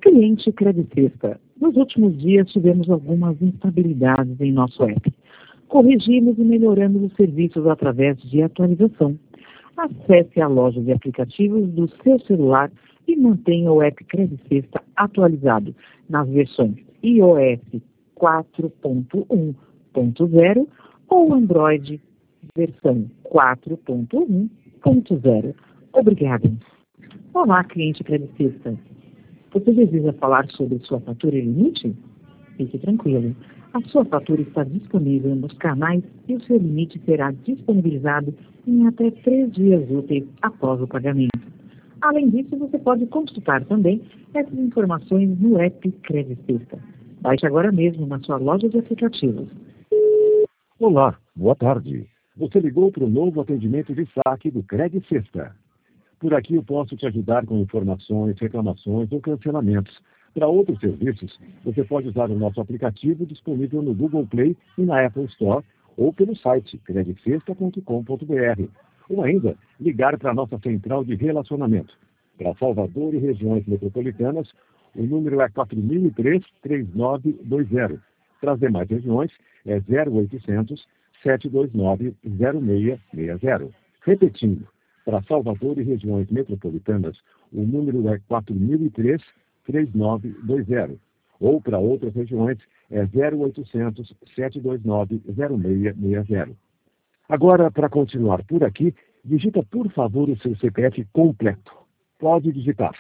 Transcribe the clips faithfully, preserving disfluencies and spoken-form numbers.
Cliente Credicesta. Nos últimos dias tivemos algumas instabilidades em nosso app. Corrigimos e melhoramos os serviços através de atualização. Acesse a loja de aplicativos do seu celular e mantenha o app Credicesta atualizado nas versões iOS quatro ponto um ponto zero ou Android versão quatro ponto um ponto zero. Obrigada. Olá, cliente Credicesta. Você deseja falar sobre sua fatura e limite? Fique tranquilo. A sua fatura está disponível nos canais e o seu limite será disponibilizado em até três dias úteis após o pagamento. Além disso, você pode consultar também essas informações no app Credicesta. Baixe agora mesmo na sua loja de aplicativos. Olá, boa tarde. Você ligou para o novo atendimento de saque do Credicesta. Por aqui eu posso te ajudar com informações, reclamações ou cancelamentos. Para outros serviços, você pode usar o nosso aplicativo disponível no Google Play e na Apple Store ou pelo site credicesta ponto com ponto br. Ou ainda, ligar para a nossa central de relacionamento. Para Salvador e regiões metropolitanas, o número é quatro mil e três, três nove dois zero. Para as demais regiões, é zero oitocentos, sete dois nove, zero seis seis zero. Repetindo, para Salvador e regiões metropolitanas, o número é quatro mil e três, três nove dois zero. Ou para outras regiões, é zero oitocentos, sete dois nove, zero seis seis zero. Agora, para continuar por aqui, digita por favor o seu C P F completo. Pode digitar.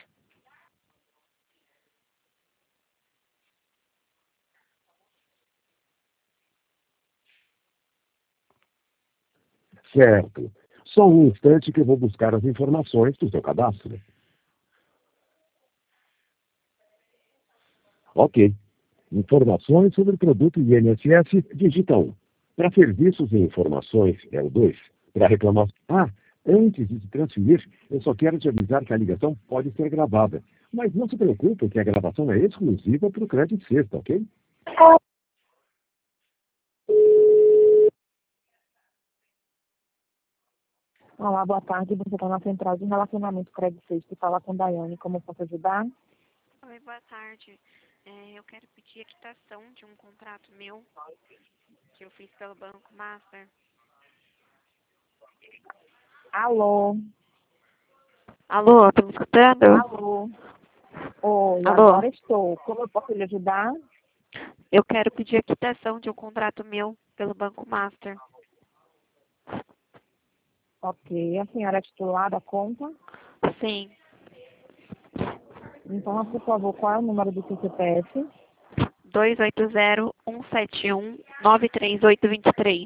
Certo. Só um instante que eu vou buscar as informações do seu cadastro. Ok. Informações sobre o produto I N S S, digita um. Para serviços e informações, é o dois. Para reclamação... Ah, antes de transferir, eu só quero te avisar que a ligação pode ser gravada. Mas não se preocupe que a gravação é exclusiva para o Credicesta, ok? Olá, boa tarde. Você está na central de relacionamento Credicesta e fala com Daiane. Como eu posso ajudar? Oi, boa tarde. É, eu quero pedir a quitação de um contrato meu que eu fiz pelo Banco Master. Alô? Alô, tá me escutando? Alô? Oi, Alô? agora estou. Como eu posso lhe ajudar? Eu quero pedir a quitação de um contrato meu pelo Banco Master. Ok. A senhora é titular da conta? Sim, Então, por favor, qual é o número do seu C P F? dois oito zero, um sete um, nove três oito dois três.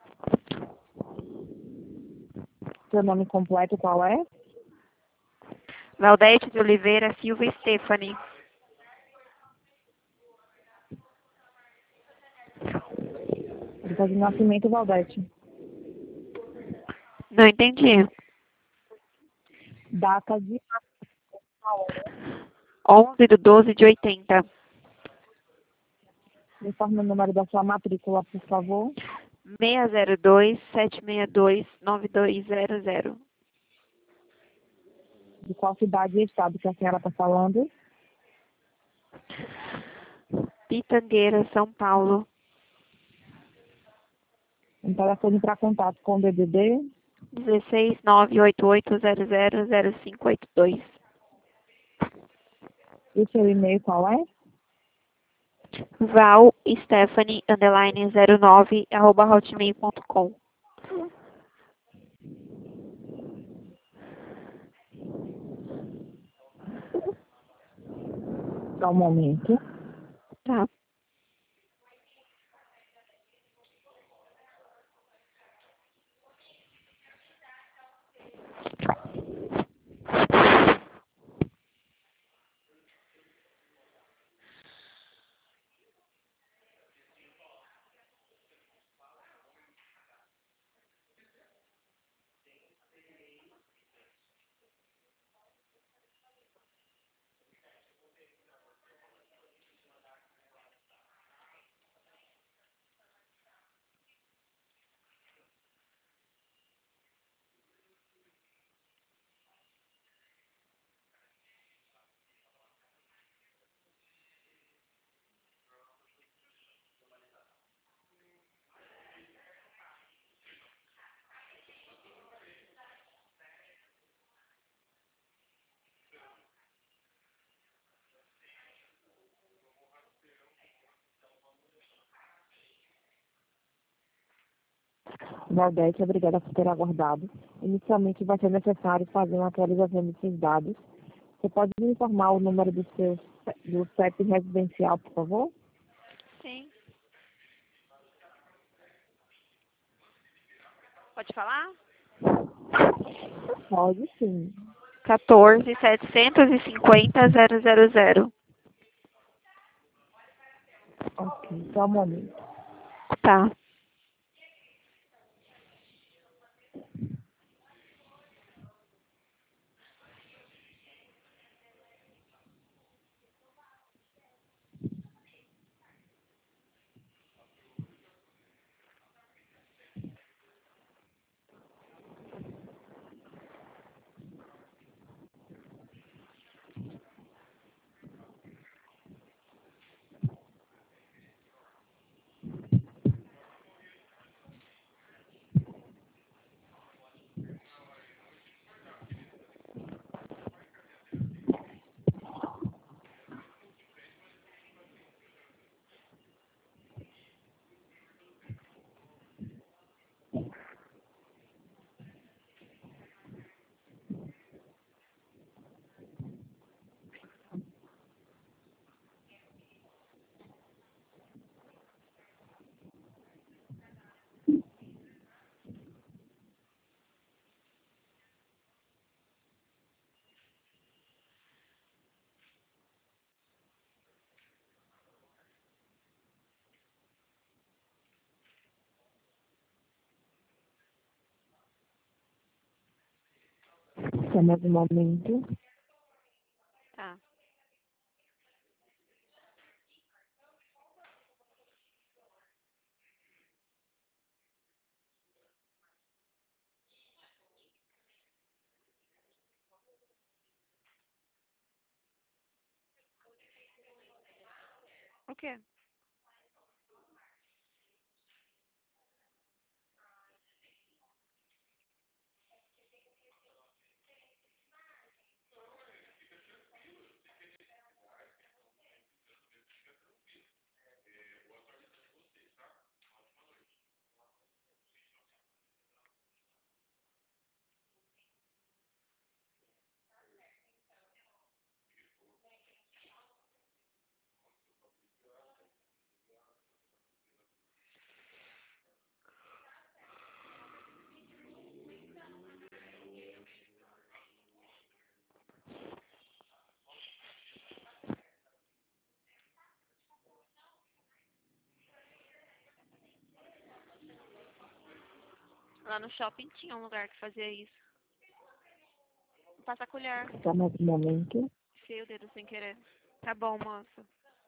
Seu nome completo qual é? Valdete de Oliveira Silva Stephanie. Data de nascimento, Valdete. Não entendi. Data de onze de doze de oitenta. informe o número da sua matrícula, por favor. seis zero dois, sete seis dois, nove dois zero zero. De qual cidade e estado que a senhora está falando? Pitangueira, São Paulo. Um telefone para contato com o D D D. dezesseis nove oito oito zero zero zero cinco oito dois. E o seu e-mail qual é? Val Stephanie underline zero nove arroba hotmail ponto com. Só um momento. Tá. Valdete, obrigada por ter aguardado. Inicialmente vai ser necessário fazer uma atualização dos seus dados. Você pode me informar o número do seu do C E P residencial, por favor? Sim. Pode falar? Pode sim. quatorze, setecentos e cinquenta, zero zero zero. Ok, só um momento. Tá. Só mais um momento. Tá. O quê? Lá no shopping tinha um lugar que fazia isso. Passa a colher. Só mais um momento. Enfiei o dedo sem querer. Tá bom, moça.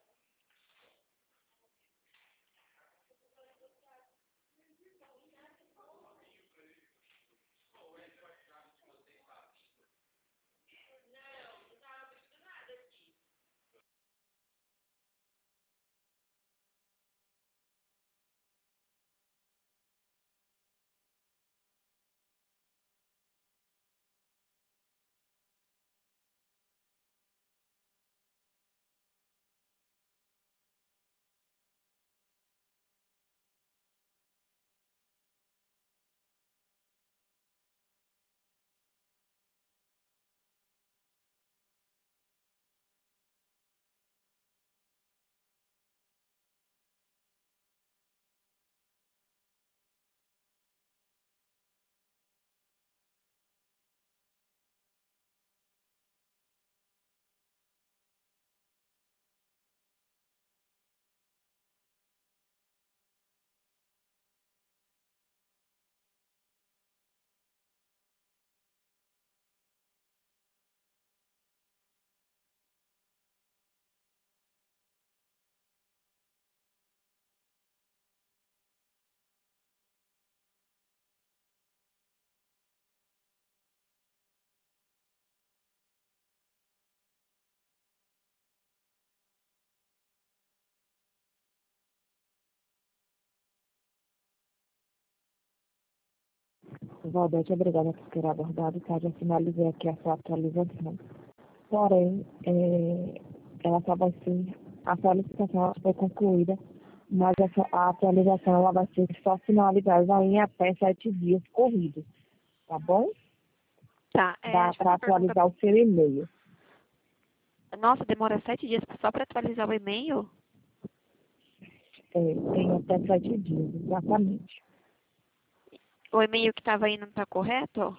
Valdete, obrigada por ter aguardado, tá? Já finalizei aqui a sua atualização. Porém, é, ela só vai ser, a solicitação foi concluída mas essa, a atualização ela vai ser só finalizada em até sete dias corridos, tá bom? Tá, é, Dá deixa eu para fazer uma pergunta. atualizar o seu e-mail. Nossa, demora sete dias só para atualizar o e-mail? É, tem até sete dias, exatamente. O e-mail que estava aí não está correto?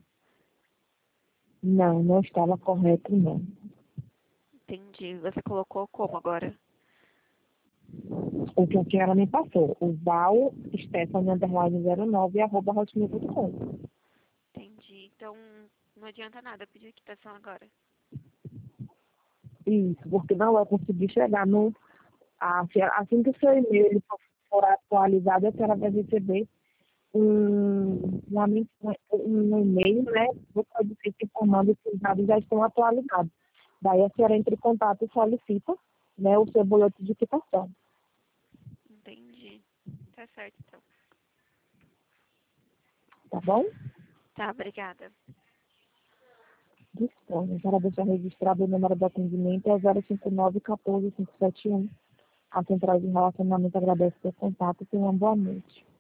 Não, não estava correto, não. Entendi. Você colocou como agora? O que a senhora me passou, o val stephanie underline zero nove arroba hotmail ponto com. Entendi. Então, não adianta nada eu pedir a quitação agora. Isso, porque não vai conseguir chegar no... A, assim que o seu e-mail ele for for atualizado, a senhora vai receber um, uma, men- um e-mail, né, do Código Civil informando que os dados já estão atualizados. Daí a senhora entra em contato e solicita, né, o seu boleto de quitação, Entendi. Tá certo, então. tá bom? Tá, obrigada. Disponha. Para deixar registrado o número do atendimento é zero cinco nove um quatro cinco sete um. A Central de Relacionamento agradece o seu contato e tenha uma boa noite.